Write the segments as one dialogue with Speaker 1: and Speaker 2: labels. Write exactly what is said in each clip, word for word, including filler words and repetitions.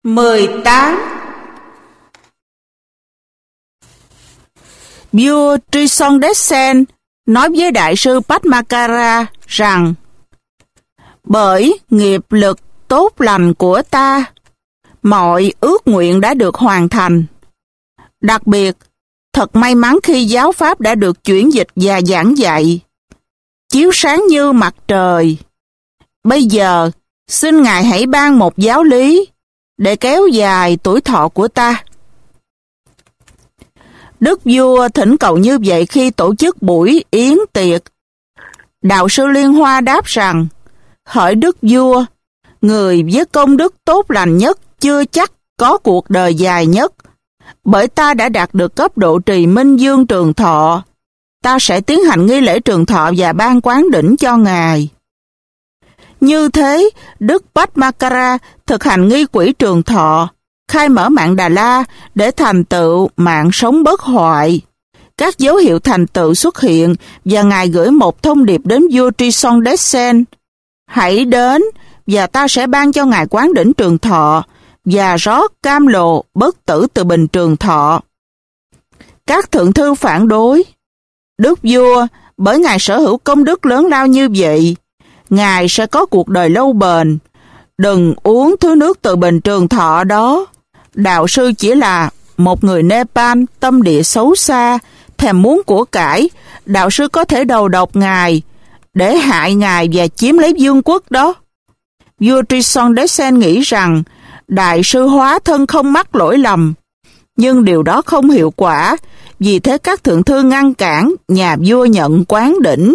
Speaker 1: mười tám. Vua Trisongdetsen nói với đại sư Padmakara rằng: bởi nghiệp lực tốt lành của ta, mọi ước nguyện đã được hoàn thành. Đặc biệt, thật may mắn khi giáo pháp đã được chuyển dịch và giảng dạy, chiếu sáng như mặt trời. Bây giờ, xin Ngài hãy ban một giáo lý để kéo dài tuổi thọ của ta. Đức vua thỉnh cầu như vậy khi tổ chức buổi yến tiệc. Đạo sư Liên Hoa đáp rằng: hỡi Đức vua, người với công đức tốt lành nhất chưa chắc có cuộc đời dài nhất. Bởi ta đã đạt được cấp độ trì minh dương trường thọ, ta sẽ tiến hành nghi lễ trường thọ và ban quán đỉnh cho Ngài. Như thế, Đức Padmakara thực hành nghi quỹ trường thọ, khai mở mạng Đà La để thành tựu mạng sống bất hoại. Các dấu hiệu thành tựu xuất hiện và Ngài gửi một thông điệp đến vua Trisongdetsen: hãy đến và ta sẽ ban cho Ngài quán đỉnh trường thọ và rót cam lồ bất tử từ bình trường thọ. Các thượng thư phản đối: Đức vua, bởi Ngài sở hữu công đức lớn lao như vậy, Ngài sẽ có cuộc đời lâu bền. Đừng uống thứ nước từ bình trường thọ đó. Đạo sư chỉ là một người Nepal tâm địa xấu xa, thèm muốn của cải. Đạo sư có thể đầu độc Ngài để hại Ngài và chiếm lấy vương quốc đó. Vua Trisongdetsen nghĩ rằng đại sư hóa thân không mắc lỗi lầm, nhưng điều đó không hiệu quả. Vì thế các thượng thư ngăn cản nhà vua nhận quán đỉnh.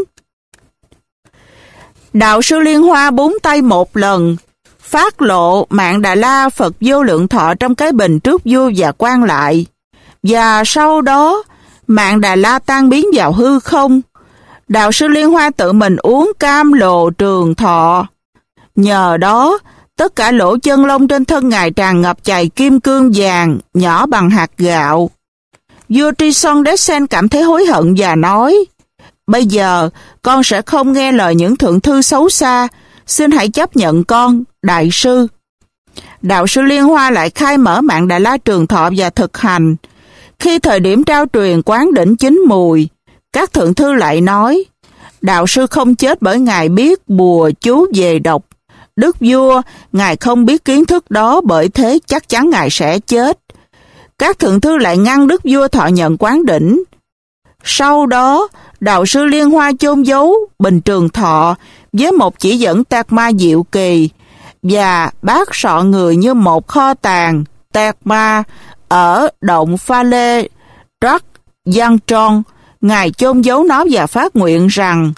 Speaker 1: Đạo sư Liên Hoa búng tay một lần, phát lộ mạng Đà La Phật vô lượng thọ trong cái bình trước vua và quan lại. Và sau đó, mạng Đà La tan biến vào hư không. Đạo sư Liên Hoa tự mình uống cam lồ trường thọ. Nhờ đó, tất cả lỗ chân lông trên thân Ngài tràn ngập chày kim cương vàng nhỏ bằng hạt gạo. Vua Trisongdetsen cảm thấy hối hận và nói: bây giờ con sẽ không nghe lời những thượng thư xấu xa, xin hãy chấp nhận con, đại sư. Đạo sư Liên Hoa lại khai mở mạng Đà La trường thọ và thực hành. Khi thời điểm trao truyền quán đỉnh chín mùi, các thượng thư lại nói: đạo sư không chết bởi Ngài biết bùa chú về độc. Đức vua, Ngài không biết kiến thức đó, bởi thế chắc chắn Ngài sẽ chết. Các thượng thư lại ngăn Đức vua thọ nhận quán đỉnh. Sau đó, đạo sư Liên Hoa chôn giấu bình trường thọ với một chỉ dẫn tạc ma diệu kỳ và bác sọ người như một kho tàng tạc ma ở động Pha Lê Trắc Giang Tròn. Ngài chôn giấu nó và phát nguyện rằng: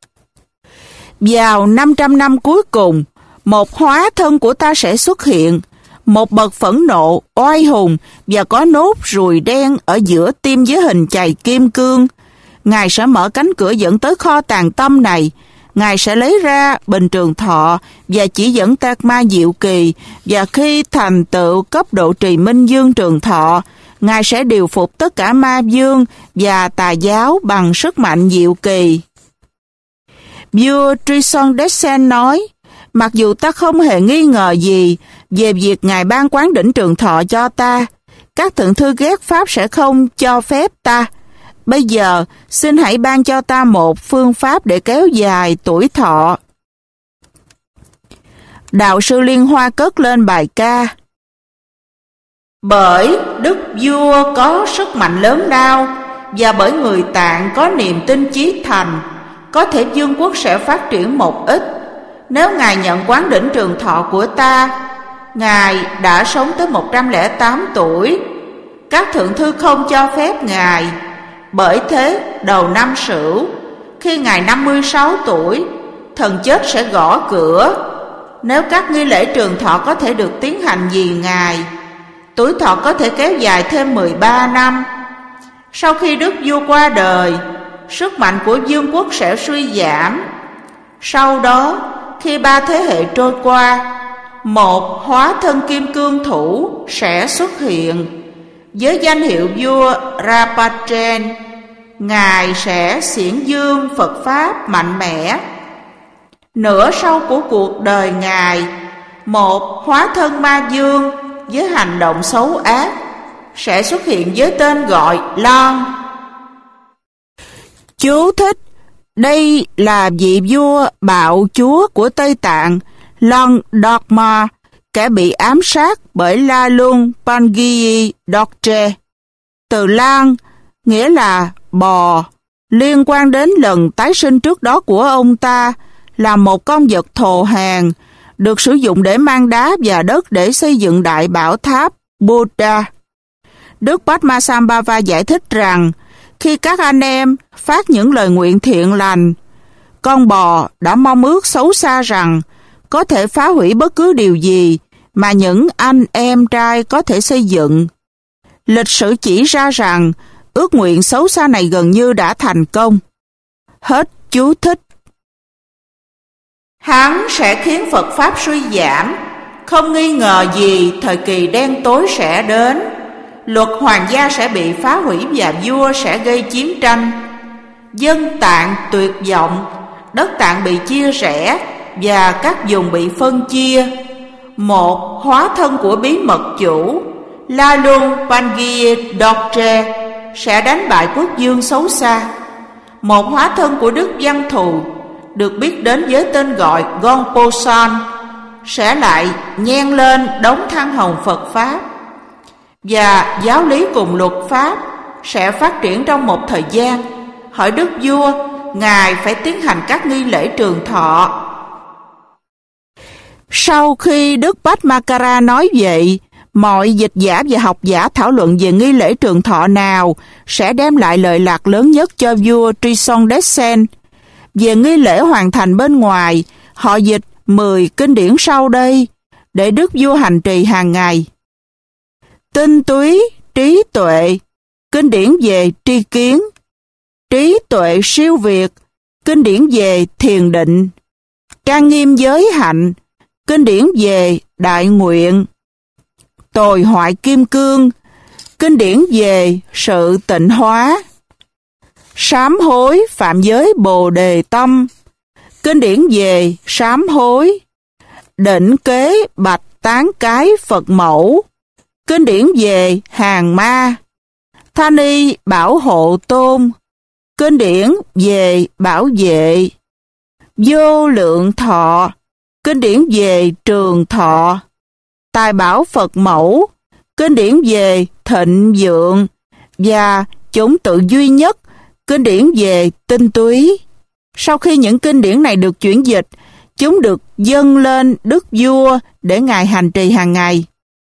Speaker 1: vào năm trăm năm cuối cùng, một hóa thân của ta sẽ xuất hiện, một bậc phẫn nộ, oai hùng và có nốt ruồi đen ở giữa tim với hình chày kim cương. Ngài sẽ mở cánh cửa dẫn tới kho tàng tâm này. Ngài sẽ lấy ra bình trường thọ và chỉ dẫn tạc ma diệu kỳ, và khi thành tựu cấp độ trì minh dương trường thọ, Ngài sẽ điều phục tất cả ma dương và tà giáo bằng sức mạnh diệu kỳ. Vua Trisongdetsen nói: mặc dù ta không hề nghi ngờ gì về việc Ngài ban quán đỉnh trường thọ cho ta, các thượng thư ghét pháp sẽ không cho phép ta. Bây giờ, xin hãy ban cho ta một phương pháp để kéo dài tuổi thọ. Đạo sư Liên Hoa cất lên bài ca: bởi Đức vua có sức mạnh lớn lao, và bởi người Tạng có niềm tin chí thành, có thể vương quốc sẽ phát triển một ít. Nếu Ngài nhận quán đỉnh trường thọ của ta, Ngài đã sống tới một trăm lẻ tám tuổi. Các thượng thư không cho phép Ngài. Bởi thế, đầu năm Sửu, khi Ngài năm mươi sáu tuổi, thần chết sẽ gõ cửa. Nếu các nghi lễ trường thọ có thể được tiến hành vì Ngài, tuổi thọ có thể kéo dài thêm mười ba năm. Sau khi Đức vua qua đời, sức mạnh của vương quốc sẽ suy giảm. Sau đó, khi ba thế hệ trôi qua, một hóa thân kim cương thủ sẽ xuất hiện. Với danh hiệu vua Rapachen, Ngài sẽ xiển dương Phật Pháp mạnh mẽ. Nửa sau của cuộc đời Ngài, một hóa thân ma dương với hành động xấu ác sẽ xuất hiện với tên gọi Lon. Chú thích: đây là vị vua bạo chúa của Tây Tạng, Lon Dogma, kẻ bị ám sát bởi La Luân Pangi Dorje. Từ Lan nghĩa là bò, liên quan đến lần tái sinh trước đó của ông ta, là một con vật thồ hàn, được sử dụng để mang đá và đất để xây dựng đại bảo tháp Buddha. Đức Padmasambhava giải thích rằng, khi các anh em phát những lời nguyện thiện lành, con bò đã mong ước xấu xa rằng có thể phá hủy bất cứ điều gì mà những anh em trai có thể xây dựng. Lịch sử chỉ ra rằng ước nguyện xấu xa này gần như đã thành công. Hết chú thích. Hắn sẽ khiến Phật Pháp suy giảm. Không nghi ngờ gì thời kỳ đen tối sẽ đến. Luật hoàng gia sẽ bị phá hủy và vua sẽ gây chiến tranh. Dân Tạng tuyệt vọng, đất Tạng bị chia rẽ và các vùng bị phân chia. Một hóa thân của bí mật chủ, La Luân Pangi Dorje, sẽ đánh bại quốc vương xấu xa. Một hóa thân của Đức Văn Thù, được biết đến với tên gọi Gongposan, sẽ lại nhen lên đống than hồng Phật Pháp. Và giáo lý cùng luật Pháp sẽ phát triển trong một thời gian. Hỏi Đức Vua, Ngài phải tiến hành các nghi lễ trường thọ. Sau khi Đức Padmakara nói vậy, mọi dịch giả và học giả thảo luận về nghi lễ trường thọ nào sẽ đem lại lợi lạc lớn nhất cho vua Trisongdetsen. Về nghi lễ hoàn thành bên ngoài, họ dịch mười kinh điển sau đây để Đức Vua hành trì hàng ngày. Tinh túy, trí tuệ, kinh điển về tri kiến. Trí tuệ siêu việt, kinh điển về thiền định. Trang nghiêm giới hạnh, kinh điển về đại nguyện. Tồi hoại kim cương, kinh điển về sự tịnh hóa. Sám hối phạm giới bồ đề tâm, kinh điển về sám hối. Định kế bạch tán cái Phật mẫu, kinh điển về hàng ma. Tha ni bảo hộ tôn, kinh điển về bảo vệ. Vô lượng thọ, kinh điển về trường thọ. Tài bảo Phật mẫu, kinh điển về thịnh vượng. Và chủng tự duy nhất, kinh điển về tinh túy. Sau khi những kinh điển này được chuyển dịch, chúng được dâng lên Đức Vua để Ngài hành trì hàng ngày.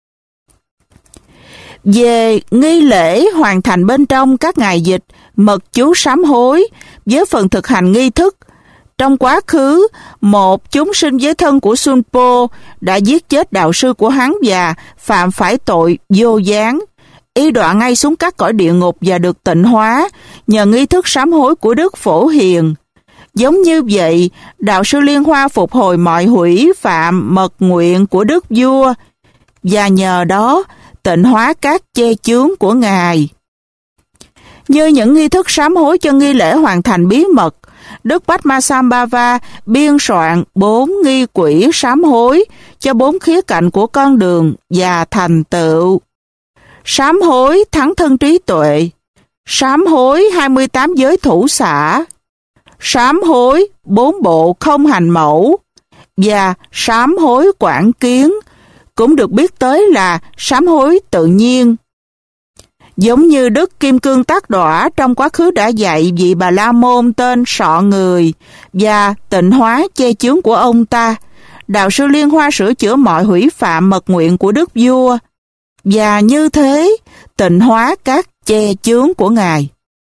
Speaker 1: Về nghi lễ hoàn thành bên trong các ngày dịch, mật chú sám hối với phần thực hành nghi thức. Trong quá khứ, một chúng sinh với thân của Sunpo đã giết chết đạo sư của hắn và phạm phải tội vô gián. Y đọa ngay xuống các cõi địa ngục và được tịnh hóa nhờ nghi thức sám hối của Đức Phổ Hiền. Giống như vậy, đạo sư Liên Hoa phục hồi mọi hủy phạm mật nguyện của Đức Vua và nhờ đó tịnh hóa các che chướng của Ngài. Như những nghi thức sám hối cho nghi lễ hoàn thành bí mật, Đức Padmasambhava biên soạn bốn nghi quỹ sám hối cho bốn khía cạnh của con đường và thành tựu. Sám hối thắng thân trí tuệ, sám hối hai mươi tám giới thủ xả, sám hối bốn bộ không hành mẫu và sám hối quảng kiến, cũng được biết tới là sám hối tự nhiên. Giống như Đức Kim Cương Tác Đọa trong quá khứ đã dạy vị Bà La Môn tên Sọ Người và tịnh hóa che chướng của ông ta, đạo sư Liên Hoa sửa chữa mọi hủy phạm mật nguyện của Đức Vua và như thế tịnh hóa các che chướng của Ngài.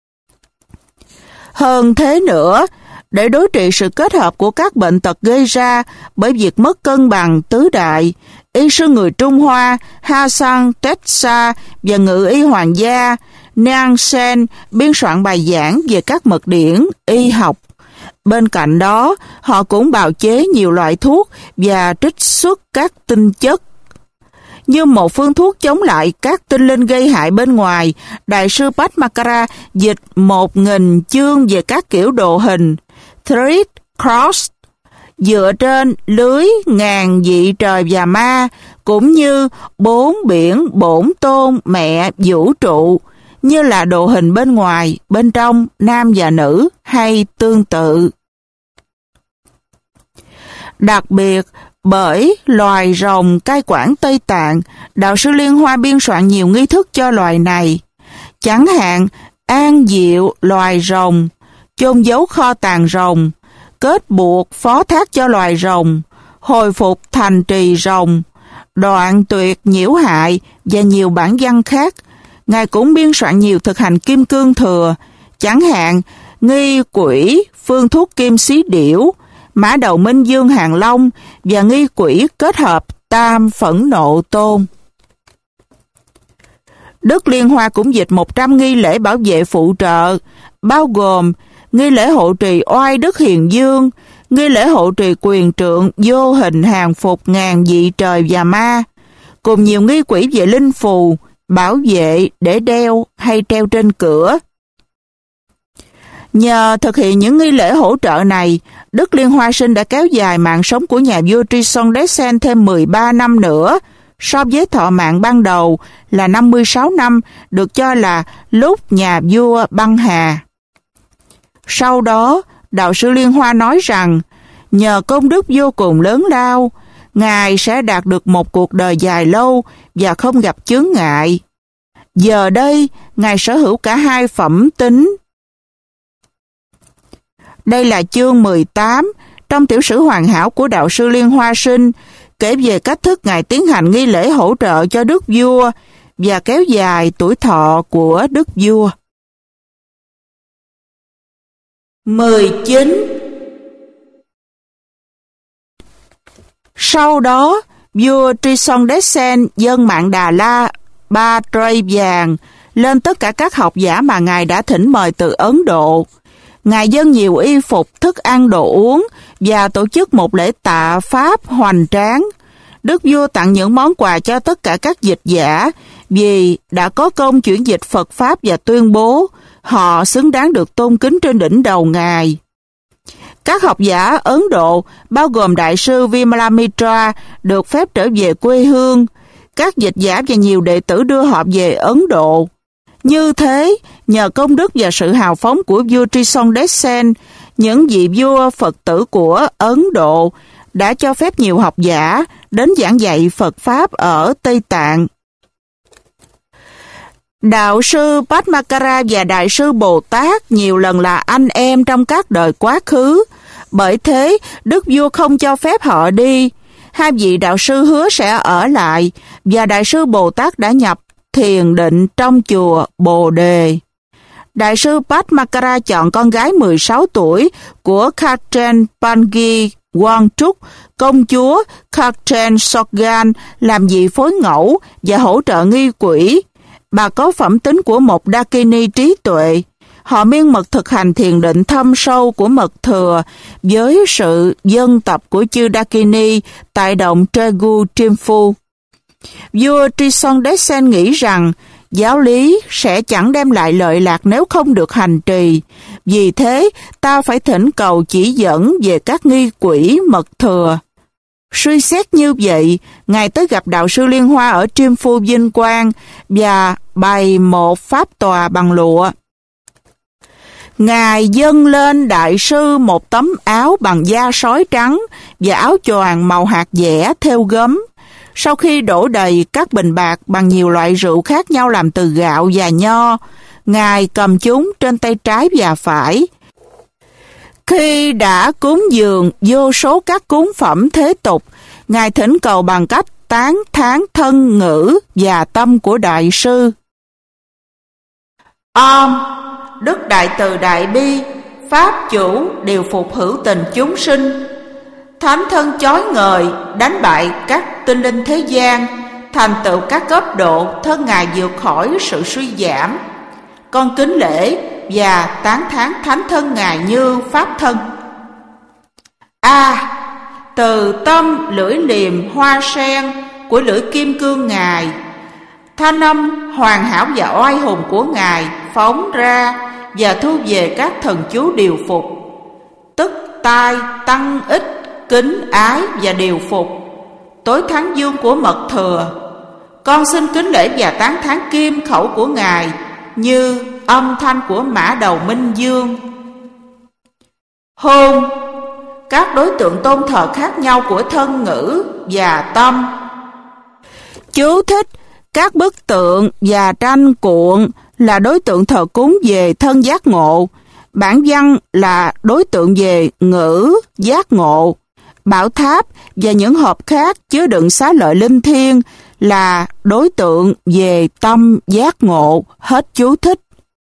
Speaker 1: Hơn thế nữa, để đối trị sự kết hợp của các bệnh tật gây ra bởi việc mất cân bằng tứ đại, y sư người Trung Hoa Ha Sang Tetsa và ngự y hoàng gia Nang Sen biên soạn bài giảng về các mật điển y học. Bên cạnh đó, họ cũng bào chế nhiều loại thuốc và trích xuất các tinh chất. Như một phương thuốc chống lại các tinh linh gây hại bên ngoài, Đại sư Padmakara dịch một nghìn chương về các kiểu đồ hình Thread Cross dựa trên lưới ngàn vị trời và ma cũng như bốn biển bổn tôn mẹ vũ trụ, như là đồ hình bên ngoài, bên trong, nam và nữ, hay tương tự. Đặc biệt, bởi loài rồng cai quản Tây Tạng, đạo sư Liên Hoa biên soạn nhiều nghi thức cho loài này. Chẳng hạn, an diệu loài rồng, chôn giấu kho tàng rồng, kết buộc phó thác cho loài rồng, hồi phục thành trì rồng, đoạn tuyệt nhiễu hại và nhiều bản văn khác. Ngài cũng biên soạn nhiều thực hành kim cương thừa, chẳng hạn nghi quỷ phương thuốc kim xí điểu, mã đầu minh dương hàng long và nghi quỷ kết hợp tam phẫn nộ tôn. Đức Liên Hoa cũng dịch một trăm nghi lễ bảo vệ phụ trợ, bao gồm nghi lễ hộ trì oai đức hiền dương, nghi lễ hộ trì quyền trượng vô hình hàng phục ngàn vị trời và ma, cùng nhiều nghi quỷ về linh phù, bảo vệ để đeo hay treo trên cửa. Nhờ thực hiện những nghi lễ hỗ trợ này, Đức Liên Hoa Sinh đã kéo dài mạng sống của nhà vua Trisongdetsen thêm mười ba năm nữa, so với thọ mạng ban đầu là năm mươi sáu năm, được cho là lúc nhà vua băng hà. Sau đó, đạo sư Liên Hoa nói rằng, nhờ công đức vô cùng lớn lao, Ngài sẽ đạt được một cuộc đời dài lâu và không gặp chướng ngại. Giờ đây, Ngài sở hữu cả hai phẩm tính. Đây là chương mười tám trong tiểu sử hoàn hảo của đạo sư Liên Hoa Sinh, kể về cách thức Ngài tiến hành nghi lễ hỗ trợ cho đức vua và kéo dài tuổi thọ của đức vua. mười chín. Sau đó, vua Trisongdetsen dâng mạng Đà La ba tray vàng lên tất cả các học giả mà Ngài đã thỉnh mời từ Ấn Độ. Ngài dâng nhiều y phục, thức ăn, đồ uống và tổ chức một lễ tạ pháp hoành tráng. Đức vua tặng những món quà cho tất cả các dịch giả vì đã có công chuyển dịch Phật Pháp và tuyên bố họ xứng đáng được tôn kính trên đỉnh đầu Ngài. Các học giả Ấn Độ, bao gồm Đại sư Vimalamitra, được phép trở về quê hương. Các dịch giả và nhiều đệ tử đưa họ về Ấn Độ. Như thế, nhờ công đức và sự hào phóng của vua Trisongdetsen, những vị vua Phật tử của Ấn Độ đã cho phép nhiều học giả đến giảng dạy Phật Pháp ở Tây Tạng. Đạo sư Padmakara và Đại sư Bồ Tát nhiều lần là anh em trong các đời quá khứ, bởi thế Đức Vua không cho phép họ đi. Hai vị đạo sư hứa sẽ ở lại, và Đại sư Bồ Tát đã nhập thiền định trong chùa Bồ Đề. Đại sư Padmakara chọn con gái mười sáu tuổi của Khatren Pangi Wangchuk, công chúa Khatren Sogdan, làm vị phối ngẫu và hỗ trợ nghi quỷ. Bà có phẩm tính của một Dakini trí tuệ. Họ miên mật thực hành thiền định thâm sâu của mật thừa với sự dân tập của chư Dakini tại động Tregu Trimphu. Vua Trisongdetsen nghĩ rằng giáo lý sẽ chẳng đem lại lợi lạc nếu không được hành trì. Vì thế, ta phải thỉnh cầu chỉ dẫn về các nghi quỷ mật thừa. Suy xét như vậy, Ngài tới gặp đạo sư Liên Hoa ở Trimphu Vinh Quang và bày một pháp tòa bằng lụa. Ngài dâng lên đại sư một tấm áo bằng da sói trắng và áo choàng màu hạt dẻ theo gấm. Sau khi đổ đầy các bình bạc bằng nhiều loại rượu khác nhau làm từ gạo và nho, Ngài cầm chúng trên tay trái và phải. Khi đã cúng dường vô số các cúng phẩm thế tục, Ngài thỉnh cầu bằng cách tán thán thân ngữ và tâm của đại sư. Om, Đức Đại Từ Đại Bi, Pháp chủ điều phục hữu tình chúng sinh. Thánh thân chói ngời, đánh bại các tinh linh thế gian, thành tựu các cấp độ thân Ngài vượt khỏi sự suy giảm. Con kính lễ và tán thán thánh thân Ngài như Pháp thân. A. À, từ tâm lưỡi liềm hoa sen của lưỡi kim cương Ngài, thanh âm hoàn hảo và oai hùng của Ngài phóng ra và thu về các thần chú điều phục, tức tai tăng ích, kính ái và điều phục, tối thắng dương của mật thừa. Con xin kính lễ và tán thán kim khẩu của Ngài như âm thanh của mã đầu minh dương. Hôn, các đối tượng tôn thờ khác nhau của thân ngữ và tâm. Chú thích: các bức tượng và tranh cuộn là đối tượng thờ cúng về thân giác ngộ. Bản văn là đối tượng về ngữ giác ngộ. Bảo tháp và những hộp khác chứa đựng xá lợi linh thiêng là đối tượng về tâm giác ngộ. Hết chú thích.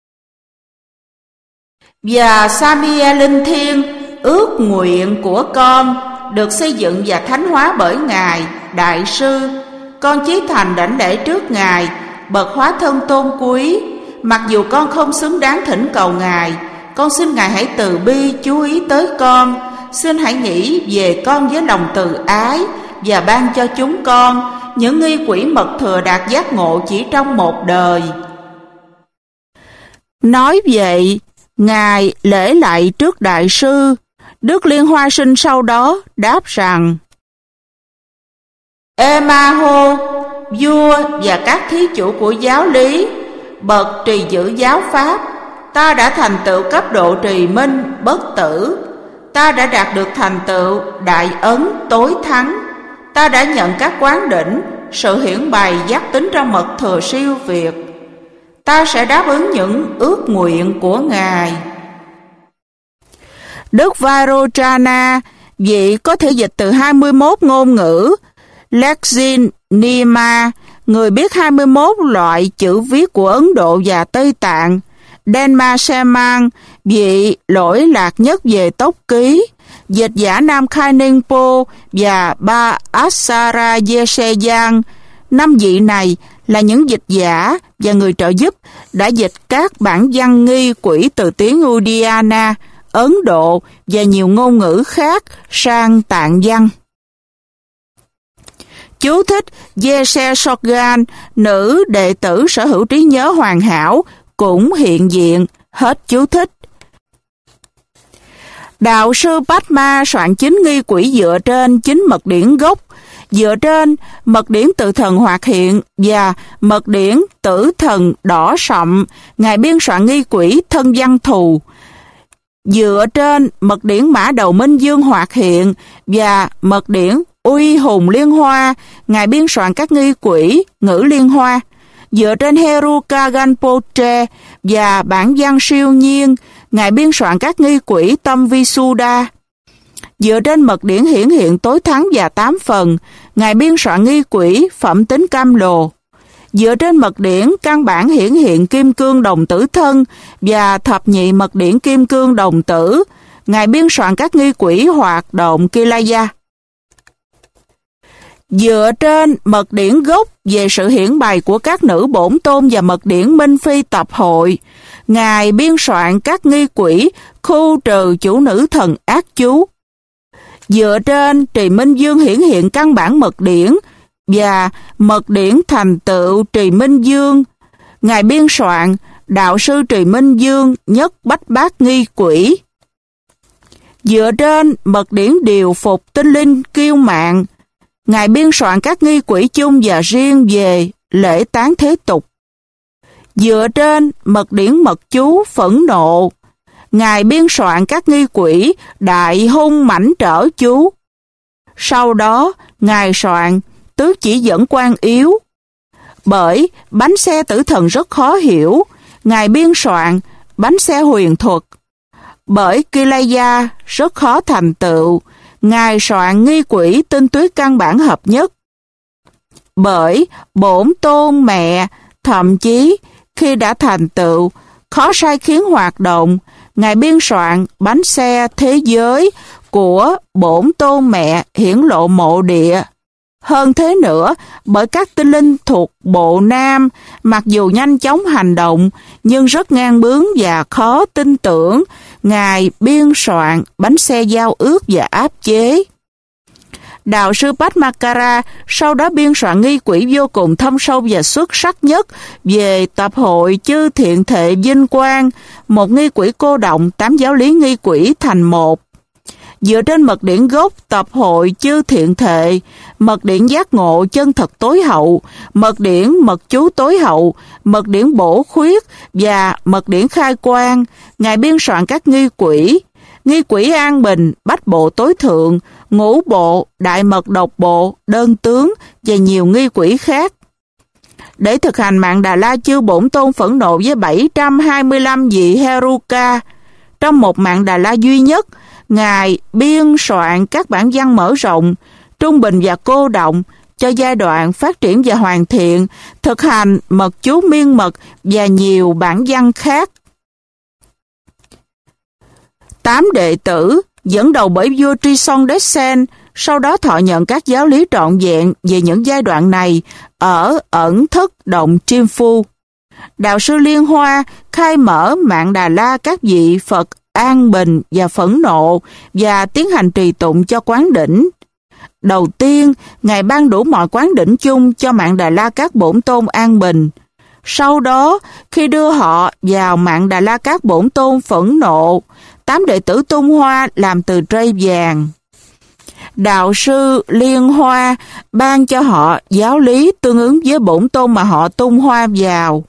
Speaker 1: Và Samia linh thiêng, ước nguyện của con, được xây dựng và thánh hóa bởi Ngài Đại sư. Con chí thành đảnh lễ trước Ngài, bậc hóa thân tôn quý. Mặc dù con không xứng đáng thỉnh cầu Ngài, con xin Ngài hãy từ bi chú ý tới con. Xin hãy nghĩ về con với lòng từ ái và ban cho chúng con những nghi quỹ mật thừa đạt giác ngộ chỉ trong một đời. Nói vậy, Ngài lễ lại trước Đại sư. Đức Liên Hoa Sinh sau đó đáp rằng: Emaho, vua và các thí chủ của giáo lý, bậc trì giữ giáo pháp, ta đã thành tựu cấp độ trì minh bất tử. Ta đã đạt được thành tựu đại ấn tối thắng. Ta đã nhận các quán đỉnh, sự hiển bày giác tính trong mật thừa siêu việt. Ta sẽ đáp ứng những ước nguyện của Ngài. Đức Vairochana, vị có thể dịch từ hai mươi mốt ngôn ngữ, Lexin Nima, người biết hai mươi mốt loại chữ viết của Ấn Độ và Tây Tạng, Denma Semang, vị lỗi lạc nhất về tốc ký, dịch giả Nam Khai Ninh-po và ba Asara Yeseyan. Năm vị này là những dịch giả và người trợ giúp đã dịch các bản văn nghi quỹ từ tiếng Udiana, Ấn Độ và nhiều ngôn ngữ khác sang tạng văn. Chú thích: Yese Sogan, nữ đệ tử sở hữu trí nhớ hoàn hảo, cũng hiện diện. Hết chú thích. Đạo sư Padma soạn chính nghi quỹ dựa trên chính mật điển gốc, dựa trên mật điển tự thần hoạt hiện và mật điển tử thần đỏ sậm. Ngài biên soạn nghi quỹ thân văn thù, dựa trên mật điển mã đầu minh dương hoạt hiện và mật điển uy hùng liên hoa. Ngài biên soạn các nghi quỹ ngữ liên hoa, dựa trên Heruka Ganpoche và bản văn siêu nhiên. Ngài biên soạn các nghi quỹ tâm Visuddha. Dựa trên mật điển hiển hiện tối thắng và tám phần, Ngài biên soạn nghi quỹ phẩm tính cam lồ. Dựa trên mật điển căn bản hiển hiện kim cương đồng tử thân và thập nhị mật điển kim cương đồng tử, Ngài biên soạn các nghi quỹ hoạt động Kilaya. Dựa trên mật điển gốc về sự hiển bày của các nữ bổn tôn và mật điển minh phi tập hội, Ngài biên soạn các nghi quỹ khu trừ chủ nữ thần ác chú. Dựa trên trì minh dương hiển hiện căn bản mật điển và mật điển thành tựu trì minh dương, Ngài biên soạn đạo sư trì minh dương nhất bách bát nghi quỹ. Dựa trên mật điển điều phục tinh linh kiêu mạn, Ngài biên soạn các nghi quỹ chung và riêng về lễ tán thế tục. Dựa trên mật điển mật chú phẫn nộ, Ngài biên soạn các nghi quỹ đại hung mãnh trở chú. Sau đó, Ngài soạn tứ chỉ dẫn quan yếu. Bởi bánh xe tử thần rất khó hiểu, Ngài biên soạn bánh xe huyền thuật. Bởi Kilaya rất khó thành tựu, Ngài soạn nghi quỹ tinh túy căn bản hợp nhất. Bởi bổn tôn mẹ, thậm chí khi đã thành tựu, khó sai khiến hoạt động, Ngài biên soạn bánh xe thế giới của bổn tôn mẹ hiển lộ mộ địa. Hơn thế nữa, bởi các tinh linh thuộc bộ nam, mặc dù nhanh chóng hành động, nhưng rất ngang bướng và khó tin tưởng, Ngài biên soạn bánh xe giao ước và áp chế. Đạo sư Padmakara sau đó biên soạn nghi quỹ vô cùng thâm sâu và xuất sắc nhất về tập hội chư thiện thệ vinh quang, một nghi quỹ cô động tám giáo lý nghi quỹ thành một. dựa trên mật điển gốc tập hội chư thiện thệ, mật điển giác ngộ chân thật tối hậu, mật điển mật chú tối hậu, mật điển bổ khuyết và mật điển khai quang. Ngài biên soạn các nghi quỹ, nghi quỹ an bình, bách bộ tối thượng, ngũ bộ, đại mật độc bộ, đơn tướng và nhiều nghi quỹ khác. Để thực hành mạng Đà La, chư Bổn Tôn phẫn nộ với bảy trăm hai mươi lăm vị Heruka. Trong một mạng Đà La duy nhất, Ngài biên soạn các bản văn mở rộng, trung bình và cô động cho giai đoạn phát triển và hoàn thiện, thực hành mật chú miên mật và nhiều bản văn khác. Tám đệ tử, dẫn đầu bởi vua Trison Detsen, sau đó thọ nhận các giáo lý trọn vẹn về những giai đoạn này ở ẩn thất động Chiêm Phu. Đạo sư Liên Hoa khai mở mạng Đà La các vị Phật an bình và phẫn nộ và tiến hành trì tụng cho quán đỉnh. Đầu tiên, Ngài ban đủ mọi quán đỉnh chung cho mạng Đà La các Bổn Tôn an bình. Sau đó, khi đưa họ vào mạng Đà La các Bổn Tôn phẫn nộ, tám đệ tử tung hoa làm từ trây vàng. Đạo sư Liên Hoa ban cho họ giáo lý tương ứng với Bổn Tôn mà họ tung hoa vào.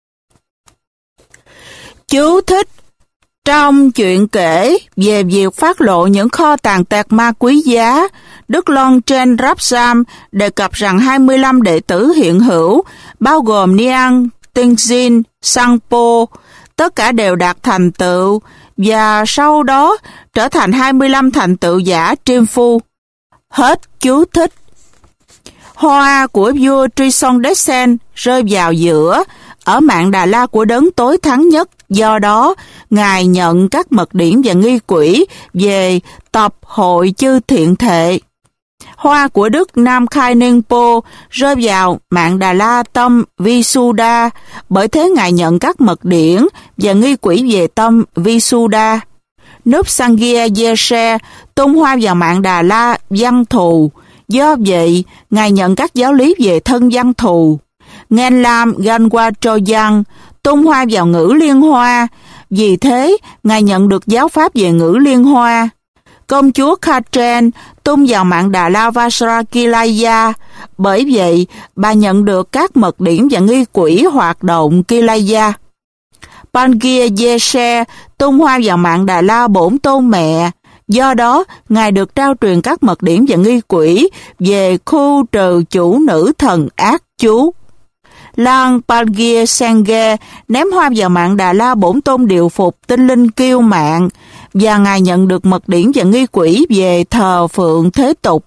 Speaker 1: Chú thích: trong chuyện kể về việc phát lộ những kho tàng tạc ma quý giá, Đức Longchen Rapsam đề cập rằng hai mươi lăm đệ tử hiện hữu, bao gồm Niang, Tenzin, Sangpo, tất cả đều đạt thành tựu và sau đó trở thành hai mươi lăm thành tựu giả Chiêm Phu. Hết chú thích. Hoa của vua Trison Detsen rơi vào giữa, ở mạng Đà La của đấng tối thắng nhất, do đó Ngài nhận các mật điển và nghi quỹ về tập hội chư thiện thệ. Hoa của Đức Nam Khai Ninh Po rơi vào mạng Đà La tâm Visuddha, bởi thế Ngài nhận các mật điển và nghi quỹ về tâm Visuddha. Núp Sangya Yeshe tung hoa vào mạng Đà La văn thù, do vậy Ngài nhận các giáo lý về thân văn thù. Ngen Lam Ganwa Choyang tung hoa vào ngữ liên hoa, vì thế Ngài nhận được giáo pháp về ngữ liên hoa. Công chúa Khatren tung vào mạng Đà La Vajrakilaya, bởi vậy bà nhận được các mật điển và nghi quỹ hoạt động Kilaya. Pangya Yeshe tung hoa vào mạng Đà La Bổn Tôn mẹ, do đó Ngài được trao truyền các mật điển và nghi quỹ về khu trừ chủ nữ thần ác chú. Lang Pangya Sangye ném hoa vào mạng Đà La Bổn Tôn điều phục tinh linh kiêu mạng, và Ngài nhận được mật điển và nghi quỹ về thờ phượng thế tục.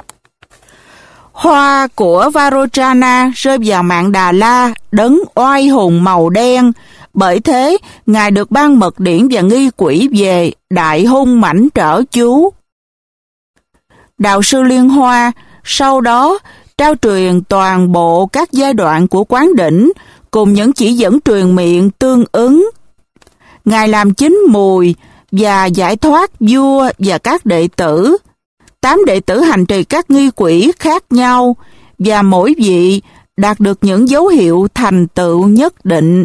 Speaker 1: Hoa của Vajrayana rơi vào mạng Đà La đấng oai hùng màu đen, bởi thế Ngài được ban mật điển và nghi quỹ về đại hung mãnh trở chú. Đạo sư Liên Hoa sau đó trao truyền toàn bộ các giai đoạn của quán đỉnh cùng những chỉ dẫn truyền miệng tương ứng. Ngài làm chín mùi và giải thoát vua và các đệ tử. Tám đệ tử hành trì các nghi quỹ khác nhau và mỗi vị đạt được những dấu hiệu thành tựu nhất định.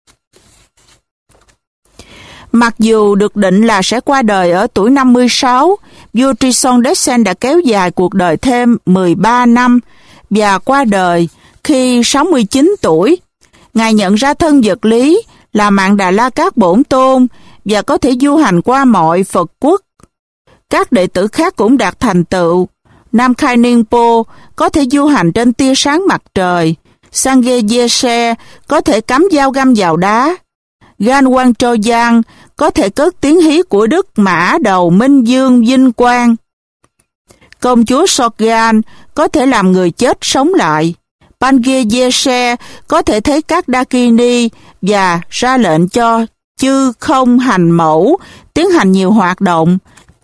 Speaker 1: Mặc dù được định là sẽ qua đời ở tuổi năm mươi sáu, vua Trison Detsen đã kéo dài cuộc đời thêm mười ba năm và qua đời khi sáu mươi chín tuổi. Ngài nhận ra thân vật lý là mạng Đà La các Bổn Tôn và có thể du hành qua mọi Phật quốc. Các đệ tử khác cũng đạt thành tựu. Nam Khai Niên Po có thể du hành trên tia sáng mặt trời. Sangye Yeshe có thể cắm dao găm vào đá. Ganwang Choyang có thể cất tiếng hí của Đức Mã Đầu Minh Dương vinh quang. Công chúa Sogyan có thể làm người chết sống lại. Pangya Yeshe có thể thấy các Dakini và ra lệnh cho chư không hành mẫu tiến hành nhiều hoạt động.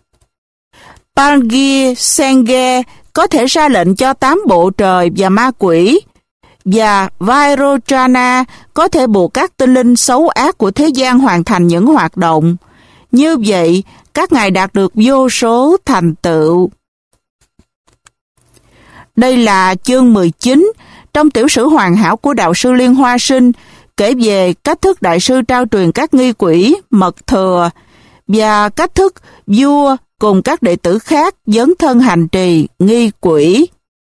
Speaker 1: Pangya Sangye có thể ra lệnh cho tám bộ trời và ma quỷ, và Vajrayana có thể buộc các tinh linh xấu ác của thế gian hoàn thành những hoạt động. Như vậy, các ngài đạt được vô số thành tựu. Đây là chương mười chín trong tiểu sử hoàn hảo của đạo sư Liên Hoa Sinh, kể về cách thức đại sư trao truyền các nghi quỹ, mật thừa và cách thức vua cùng các đệ tử khác dấn thân hành trì nghi quỷ.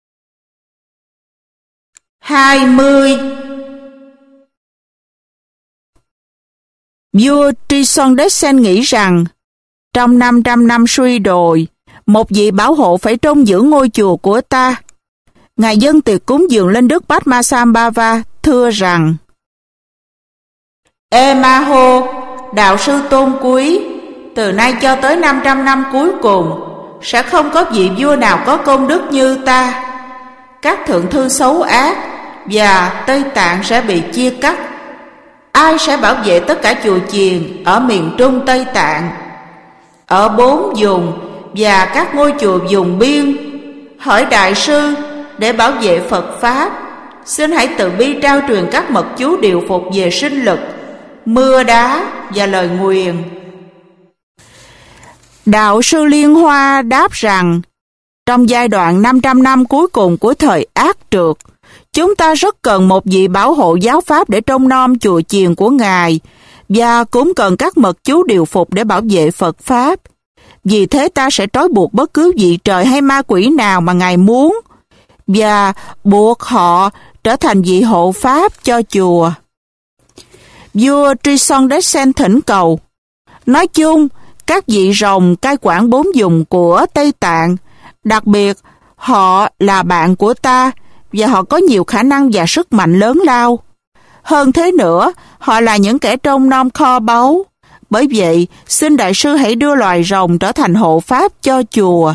Speaker 1: hai mươi. Vua Trisongdetsen nghĩ rằng trong năm trăm năm suy đồi, một vị bảo hộ phải trông giữ ngôi chùa của ta. Ngài dâng tiệc cúng dường lên Đức Padmasambhava, thưa rằng: Ê Ma Hô, đạo sư tôn quý, từ nay cho tới năm trăm năm cuối cùng, sẽ không có vị vua nào có công đức như ta. Các thượng thư xấu ác và Tây Tạng sẽ bị chia cắt. Ai sẽ bảo vệ tất cả chùa chiền ở miền Trung Tây Tạng, ở bốn vùng và các ngôi chùa vùng biên? Hỡi đại sư, để bảo vệ Phật Pháp, xin hãy từ bi trao truyền các mật chú điều phục về sinh lực, mưa đá và lời nguyền. Đạo sư Liên Hoa đáp rằng, trong giai đoạn năm trăm năm cuối cùng của thời ác trượt, chúng ta rất cần một vị bảo hộ giáo pháp để trông nom chùa chiền của Ngài, và cũng cần các mật chú điều phục để bảo vệ Phật Pháp. Vì thế ta sẽ trói buộc bất cứ vị trời hay ma quỷ nào mà Ngài muốn, và buộc họ trở thành vị hộ pháp cho chùa. Vua Trisongdetsen thỉnh cầu: Nói chung, các vị rồng cai quản bốn vùng của Tây Tạng, đặc biệt họ là bạn của ta, và họ có nhiều khả năng và sức mạnh lớn lao. Hơn thế nữa, họ là những kẻ trông nom kho báu. Bởi vậy, xin đại sư hãy đưa loài rồng trở thành hộ pháp cho chùa.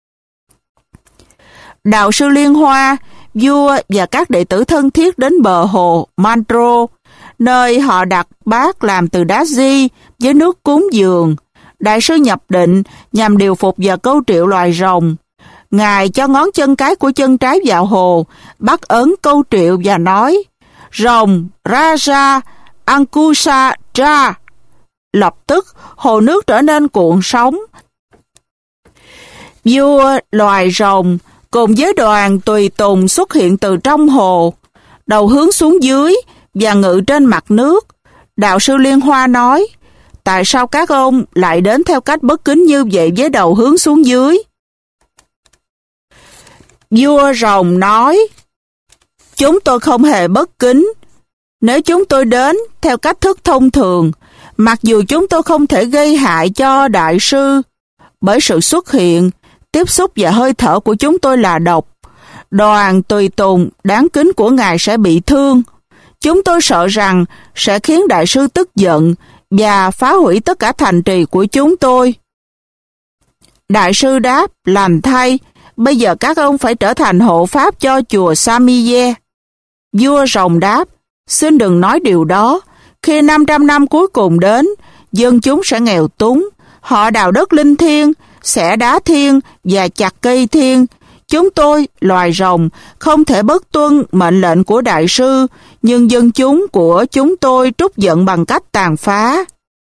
Speaker 1: Đạo sư Liên Hoa, vua và các đệ tử thân thiết đến bờ hồ Mandro, nơi họ đặt bát làm từ đá di với nước cúng dường. Đại sư nhập định nhằm điều phục và câu triệu loài rồng. Ngài cho ngón chân cái của chân trái vào hồ, bắt ấn câu triệu và nói: Rồng Raja Ankusa Ra. Lập tức hồ nước trở nên cuộn sóng. Vua loài rồng cùng với đoàn tùy tùng xuất hiện từ trong hồ, đầu hướng xuống dưới và ngự trên mặt nước. Đạo sư Liên Hoa nói: Tại sao các ông lại đến theo cách bất kính như vậy với đầu hướng xuống dưới? Vua rồng nói: Chúng tôi không hề bất kính. Nếu chúng tôi đến theo cách thức thông thường, mặc dù chúng tôi không thể gây hại cho đại sư, bởi sự xuất hiện, tiếp xúc và hơi thở của chúng tôi là độc, đoàn tùy tùng đáng kính của Ngài sẽ bị thương. Chúng tôi sợ rằng sẽ khiến đại sư tức giận và phá hủy tất cả thành trì của chúng tôi. Đại sư đáp: Lành thay, bây giờ các ông phải trở thành hộ pháp cho chùa Samiye. Vua rồng đáp: Xin đừng nói điều đó. Khi năm trăm năm cuối cùng đến, dân chúng sẽ nghèo túng. Họ đào đất linh thiêng, xẻ đá thiêng và chặt cây thiêng. Chúng tôi, loài rồng, không thể bất tuân mệnh lệnh của đại sư, nhưng dân chúng của chúng tôi trút giận bằng cách tàn phá.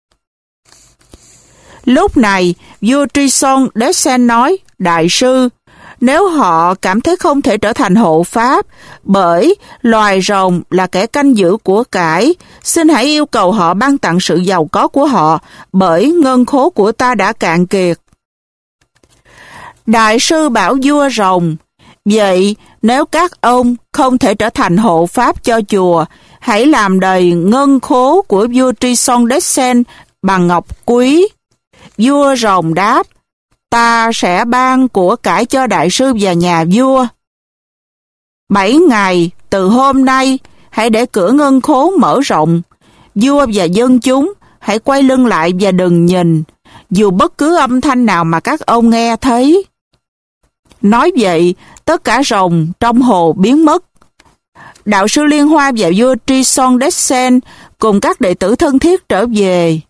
Speaker 1: Lúc này, vua Trisongdetsen nói: Đại sư, nếu họ cảm thấy không thể trở thành hộ pháp, bởi loài rồng là kẻ canh giữ của cải, xin hãy yêu cầu họ ban tặng sự giàu có của họ, bởi ngân khố của ta đã cạn kiệt. Đại sư bảo vua rồng: Vậy nếu các ông không thể trở thành hộ pháp cho chùa, hãy làm đầy ngân khố của vua Trisongdetsen bằng ngọc quý. Vua rồng đáp: Ta sẽ ban của cải cho đại sư và nhà vua. Bảy ngày từ hôm nay, hãy để cửa ngân khố mở rộng. Vua và dân chúng hãy quay lưng lại và đừng nhìn, dù bất cứ âm thanh nào mà các ông nghe thấy. Nói vậy, tất cả rồng trong hồ biến mất. Đạo sư Liên Hoa và vua Trisongdetsen cùng các đệ tử thân thiết trở về.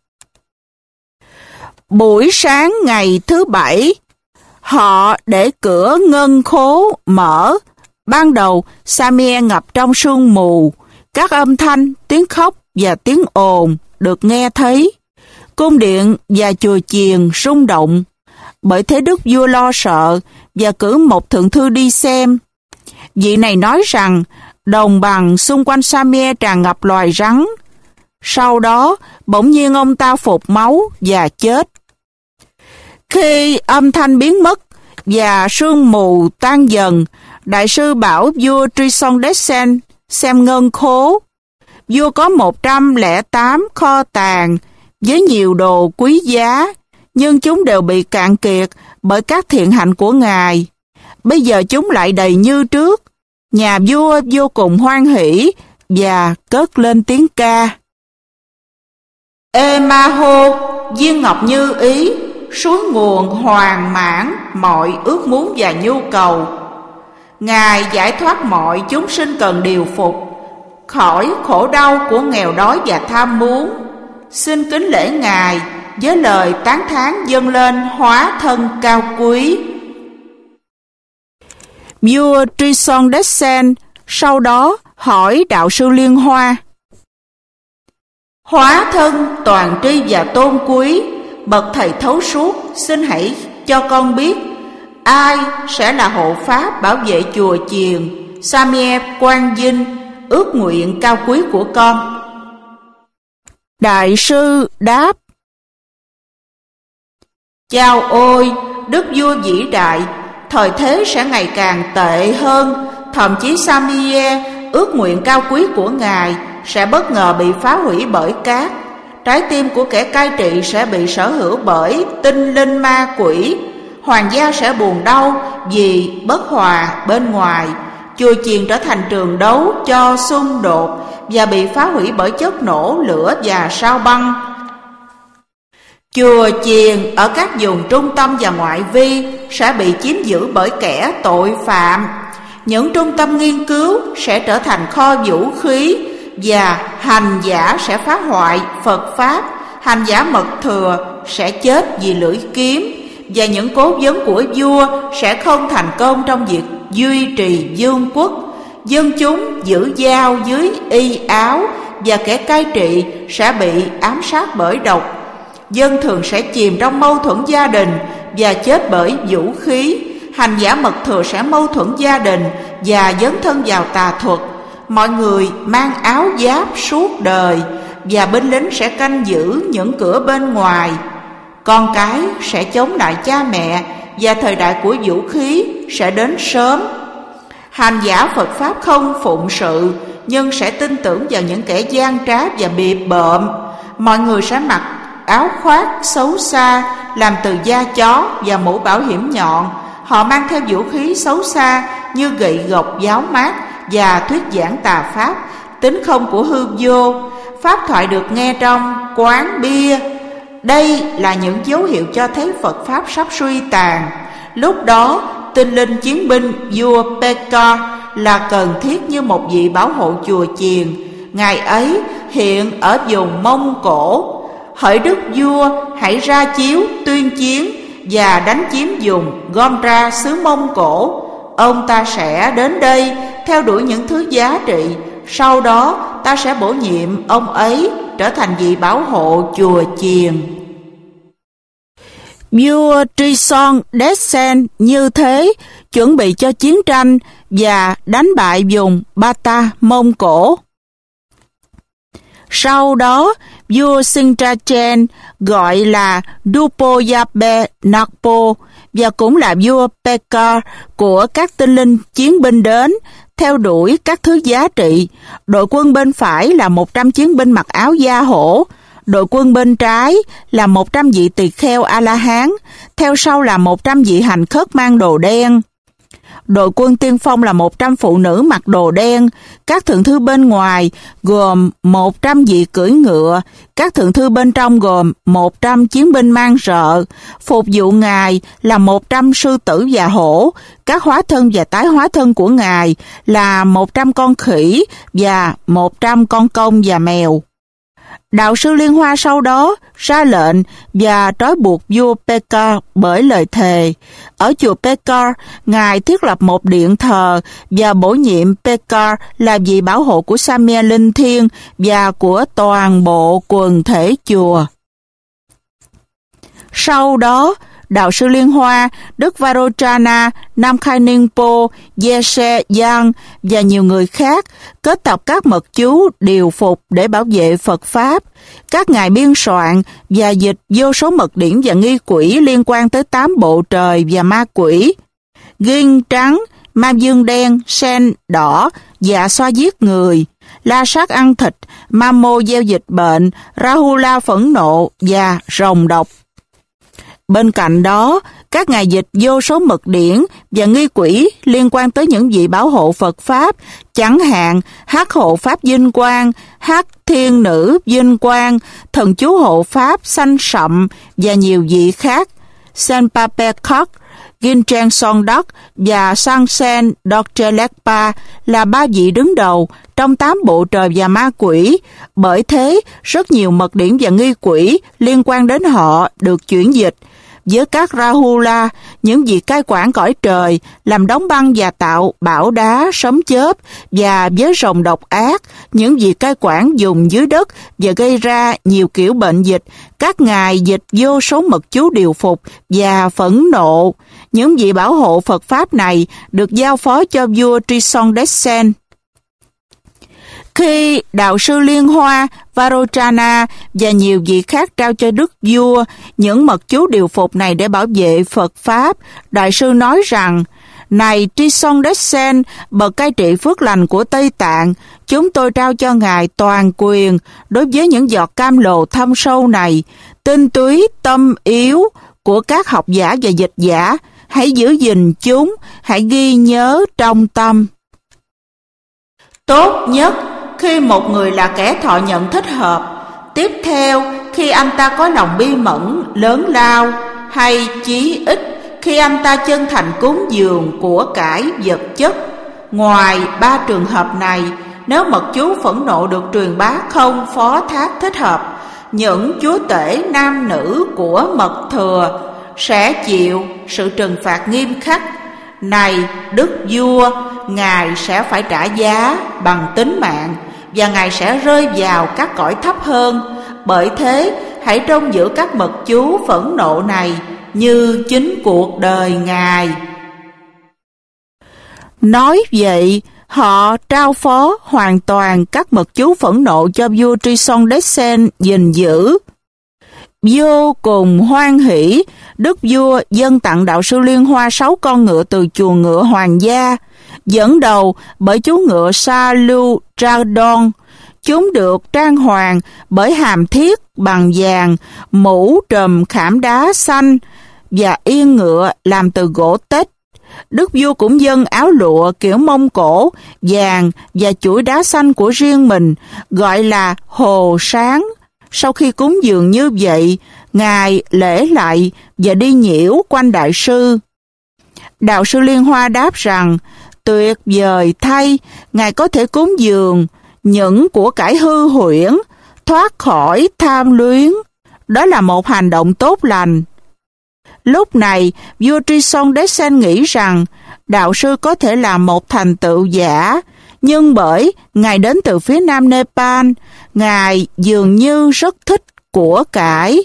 Speaker 1: Buổi sáng ngày thứ bảy, họ để cửa ngân khố mở. Ban đầu, Samiye ngập trong sương mù. Các âm thanh, tiếng khóc và tiếng ồn được nghe thấy. Cung điện và chùa chiền rung động. Bởi thế đức vua lo sợ và cử một thượng thư đi xem. Vị này nói rằng đồng bằng xung quanh Samiye tràn ngập loài rắn. Sau đó, bỗng nhiên ông ta phục máu và chết. Khi âm thanh biến mất và sương mù tan dần, đại sư bảo vua Trisongdetsen xem ngân khố. Vua có một trăm lẻ tám kho tàng với nhiều đồ quý giá, nhưng chúng đều bị cạn kiệt bởi các thiện hạnh của ngài. Bây giờ chúng lại đầy như trước. Nhà vua vô cùng hoan hỷ và cất lên tiếng ca. Ê ma hô, viên ngọc như ý, suối nguồn hoàn mãn mọi ước muốn và nhu cầu. Ngài giải thoát mọi chúng sinh cần điều phục khỏi khổ đau của nghèo đói và tham muốn. Xin kính lễ Ngài với lời tán thán dâng lên hóa thân cao quý. Vua Trisongdetsen sau đó hỏi đạo sư Liên Hoa: Hóa thân toàn tri và tôn quý, bậc thầy thấu suốt, xin hãy cho con biết ai sẽ là hộ pháp bảo vệ chùa chiền Samye Quang Dinh, ước nguyện cao quý của con. Đại sư đáp: Chào ôi, đức vua vĩ đại, thời thế sẽ ngày càng tệ hơn, thậm chí Samye, ước nguyện cao quý của ngài, sẽ bất ngờ bị phá hủy bởi cát. Trái tim của kẻ cai trị sẽ bị sở hữu bởi tinh linh ma quỷ. Hoàng gia sẽ buồn đau vì bất hòa bên ngoài. Chùa chiền trở thành trường đấu cho xung đột và bị phá hủy bởi chất nổ, lửa và sao băng. Chùa chiền ở các vùng trung tâm và ngoại vi sẽ bị chiếm giữ bởi kẻ tội phạm. Những trung tâm nghiên cứu sẽ trở thành kho vũ khí và hành giả sẽ phá hoại Phật Pháp. Hành giả mật thừa sẽ chết vì lưỡi kiếm, và những cố vấn của vua sẽ không thành công trong việc duy trì vương quốc. Dân chúng giữ dao dưới y áo, và kẻ cai trị sẽ bị ám sát bởi độc. Dân thường sẽ chìm trong mâu thuẫn gia đình và chết bởi vũ khí. Hành giả mật thừa sẽ mâu thuẫn gia đình và dấn thân vào tà thuật. Mọi người mang áo giáp suốt đời, và binh lính sẽ canh giữ những cửa bên ngoài. Con cái sẽ chống lại cha mẹ, và thời đại của vũ khí sẽ đến sớm. Hành giả Phật Pháp không phụng sự, nhưng sẽ tin tưởng vào những kẻ gian trá và bịp bợm. Mọi người sẽ mặc áo khoác xấu xa làm từ da chó và mũ bảo hiểm nhọn. Họ mang theo vũ khí xấu xa như gậy gộc giáo mát và thuyết giảng tà pháp, tính không của hư vô. Pháp thoại được nghe trong quán bia. Đây là những dấu hiệu cho thấy Phật Pháp sắp suy tàn. Lúc đó, tinh linh chiến binh vua Pekka là cần thiết như một vị bảo hộ chùa chiền. Ngài ấy hiện ở vùng Mông Cổ. Hỡi đức vua, hãy ra chiếu tuyên chiến và đánh chiếm vùng Gomra xứ Mông Cổ. Ông ta sẽ đến đây theo đuổi những thứ giá trị. Sau đó ta sẽ bổ nhiệm ông ấy trở thành vị bảo hộ chùa chiền. Vua Trisongdetsen như thế chuẩn bị cho chiến tranh và đánh bại vùng Bata Mông Cổ. Sau đó, vua Sintrachen gọi là Dupoyabe Nakpo và cũng là vua Pekka của các tinh linh chiến binh đến theo đuổi các thứ giá trị. Đội quân bên phải là một trăm chiến binh mặc áo da hổ, đội quân bên trái là một trăm vị tỳ kheo A-la-hán, theo sau là một trăm vị hành khất mang đồ đen. Đội quân tiên phong là một trăm phụ nữ mặc đồ đen. Các thượng thư bên ngoài gồm một trăm vị cưỡi ngựa. Các thượng thư bên trong gồm một trăm chiến binh mang rợ. Phục vụ ngài là một trăm sư tử và hổ. Các hóa thân và tái hóa thân của ngài là một trăm con khỉ và một trăm con công và mèo. Đạo sư Liên Hoa sau đó ra lệnh và trói buộc vua Pekka bởi lời thề. Ở chùa Pekka, ngài thiết lập một điện thờ và bổ nhiệm Pekka là vị bảo hộ của Samye Linh Thiêng và của toàn bộ quần thể chùa. Sau đó, Đạo sư Liên Hoa, Đức Vairochana, Nam Khai Niên Po, Yeshe Yang và nhiều người khác kết tập các mật chú điều phục để bảo vệ Phật Pháp. Các ngài biên soạn và dịch vô số mật điển và nghi quỷ liên quan tới tám bộ trời và ma quỷ. Ghinh trắng, ma dương đen, sen đỏ, dạ xoa giết người, la sát ăn thịt, ma mô gieo dịch bệnh, Rahula phẫn nộ và rồng độc. Bên cạnh đó, các ngài dịch vô số mật điển và nghi quỷ liên quan tới những vị bảo hộ Phật Pháp, chẳng hạn Hắc hộ Pháp vinh quang, Hắc thiên nữ vinh quang, thần chú hộ Pháp xanh sậm và nhiều vị khác. Senpapekot, Ginchen Sondak và Sansen Dokjelekpa là ba vị đứng đầu trong tám bộ trời và ma quỷ. Bởi thế, rất nhiều mật điển và nghi quỷ liên quan đến họ được chuyển dịch. Với các Rahula, những vị cai quản cõi trời, làm đóng băng và tạo bão đá, sấm chớp, và với rồng độc ác, những vị cai quản dùng dưới đất và gây ra nhiều kiểu bệnh dịch, các ngài dịch vô số mật chú điều phục và phẫn nộ. Những vị bảo hộ Phật Pháp này được giao phó cho vua Trisongdetsen. Khi đạo sư Liên Hoa, Vairochana và nhiều vị khác trao cho đức vua những mật chú điều phục này để bảo vệ Phật Pháp, đại sư nói rằng: "Này Trisongdetsen, bậc cai trị phước lành của Tây Tạng, chúng tôi trao cho ngài toàn quyền đối với những giọt cam lồ thâm sâu này, tinh túy tâm yếu của các học giả và dịch giả. Hãy giữ gìn chúng, hãy ghi nhớ trong tâm." Tốt nhất khi một người là kẻ thọ nhận thích hợp. Tiếp theo, khi anh ta có lòng bi mẫn, lớn lao, hay chí ít khi anh ta chân thành cúng dường của cải vật chất. Ngoài ba trường hợp này, nếu mật chú phẫn nộ được truyền bá không phó thác thích hợp, những chúa tể nam nữ của mật thừa sẽ chịu sự trừng phạt nghiêm khắc. Này đức vua, ngài sẽ phải trả giá bằng tính mạng và ngài sẽ rơi vào các cõi thấp hơn. Bởi thế, hãy trông giữ các mật chú phẫn nộ này như chính cuộc đời ngài. Nói vậy, họ trao phó hoàn toàn các mật chú phẫn nộ cho vua Trisongdetsen gìn giữ. Vô cùng hoan hỷ, đức vua dâng tặng đạo sư Liên Hoa sáu con ngựa từ chuồng ngựa hoàng gia, dẫn đầu bởi chú ngựa Salu Tradon. Chúng được trang hoàng bởi hàm thiết bằng vàng, mũ trùm khảm đá xanh và yên ngựa làm từ gỗ tết. Đức vua cũng dâng áo lụa kiểu Mông Cổ, vàng và chuỗi đá xanh của riêng mình, gọi là hồ sáng. Sau khi cúng dường như vậy, ngài lễ lại và đi nhiễu quanh đại sư. Đạo sư Liên Hoa đáp rằng: "Tuyệt vời thay, ngài có thể cúng dường những của cải hư huyễn, thoát khỏi tham luyến. Đó là một hành động tốt lành." Lúc này, vua Trisongdetsen nghĩ rằng đạo sư có thể là một thành tựu giả, nhưng bởi ngài đến từ phía nam Nepal, ngài dường như rất thích của cải.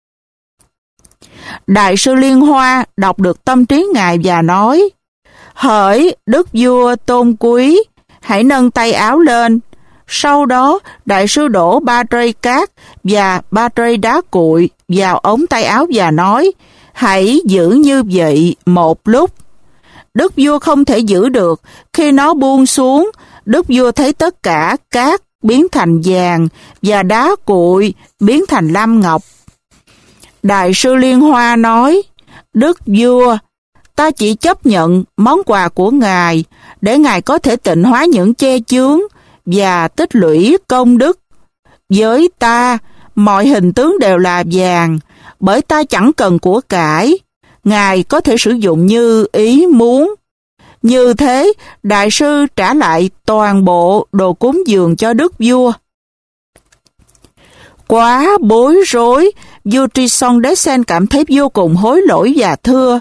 Speaker 1: Đại sư Liên Hoa đọc được tâm trí ngài và nói: "Hỡi đức vua tôn quý, hãy nâng tay áo lên." Sau đó, đại sư đổ ba trây cát và ba trây đá cuội vào ống tay áo và nói: "Hãy giữ như vậy một lúc." Đức vua không thể giữ được. Khi nó buông xuống, đức vua thấy tất cả cát biến thành vàng và đá cuội biến thành lam ngọc. Đại sư Liên Hoa nói: "Đức vua, ta chỉ chấp nhận món quà của ngài để ngài có thể tịnh hóa những che chướng và tích lũy công đức. Với ta, mọi hình tướng đều là vàng, bởi ta chẳng cần của cải. Ngài có thể sử dụng như ý muốn." Như thế, đại sư trả lại toàn bộ đồ cúng dường cho đức vua. Quá bối rối, vua Trisongdetsen cảm thấy vô cùng hối lỗi và thưa: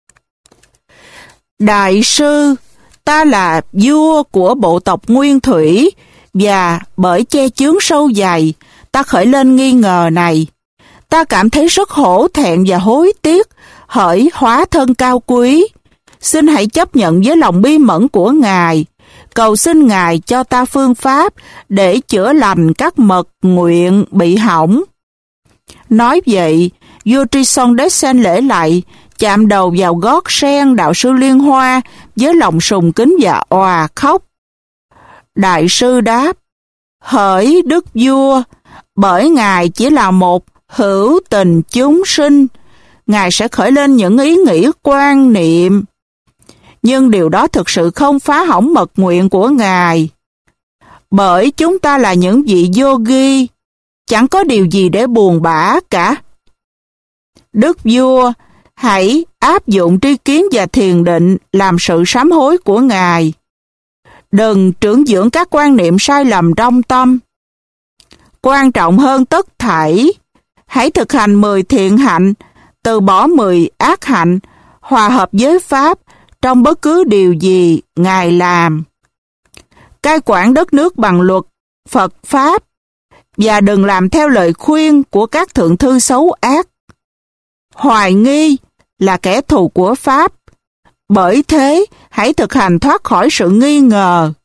Speaker 1: "Đại sư, ta là vua của bộ tộc Nguyên Thủy, và bởi che chướng sâu dày, ta khởi lên nghi ngờ này. Ta cảm thấy rất hổ thẹn và hối tiếc hỡi hóa thân cao quý, xin hãy chấp nhận với lòng bi mẫn của Ngài, cầu xin Ngài cho ta phương pháp để chữa lành các mật nguyện bị hỏng. Nói vậy, vua Tri Son Đế Sen lễ lạy, chạm đầu vào gót sen đạo sư Liên Hoa với lòng sùng kính và òa khóc. Đại sư đáp, hỡi đức vua, bởi Ngài chỉ là một hữu tình chúng sinh, Ngài sẽ khởi lên những ý nghĩ quan niệm. Nhưng điều đó thực sự không phá hỏng mật nguyện của Ngài. Bởi chúng ta là những vị yogi, chẳng có điều gì để buồn bã cả. Đức vua, hãy áp dụng tri kiến và thiền định làm sự sám hối của Ngài. Đừng trưởng dưỡng các quan niệm sai lầm trong tâm. Quan trọng hơn tất thảy, hãy thực hành mười thiện hạnh, từ bỏ mười ác hạnh, hòa hợp với Pháp trong bất cứ điều gì Ngài làm. Cai quản đất nước bằng luật, Phật Pháp, và đừng làm theo lời khuyên của các thượng thư xấu ác. Hoài nghi là kẻ thù của Pháp, bởi thế hãy thực hành thoát khỏi sự nghi ngờ.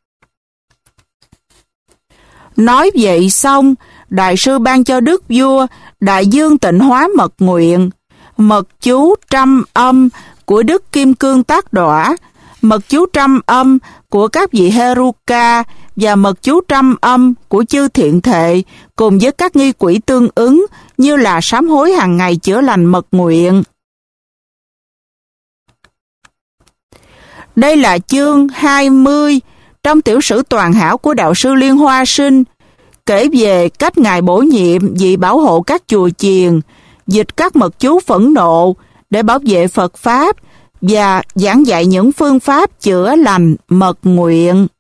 Speaker 1: Nói vậy xong, đại sư ban cho đức vua đại dương tịnh hóa mật nguyện, mật chú trăm âm của Đức Kim Cương Tác Đọa, mật chú trăm âm của các vị Heruka và mật chú trăm âm của chư thiện thệ, cùng với các nghi quỹ tương ứng như là sám hối hàng ngày chữa lành mật nguyện. Đây là chương hai mươi trong tiểu sử toàn hảo của đạo sư Liên Hoa Sinh, kể về cách Ngài bổ nhiệm vị bảo hộ các chùa chiền, dịch các mật chú phẫn nộ để bảo vệ Phật Pháp và giảng dạy những phương pháp chữa lành mật nguyện.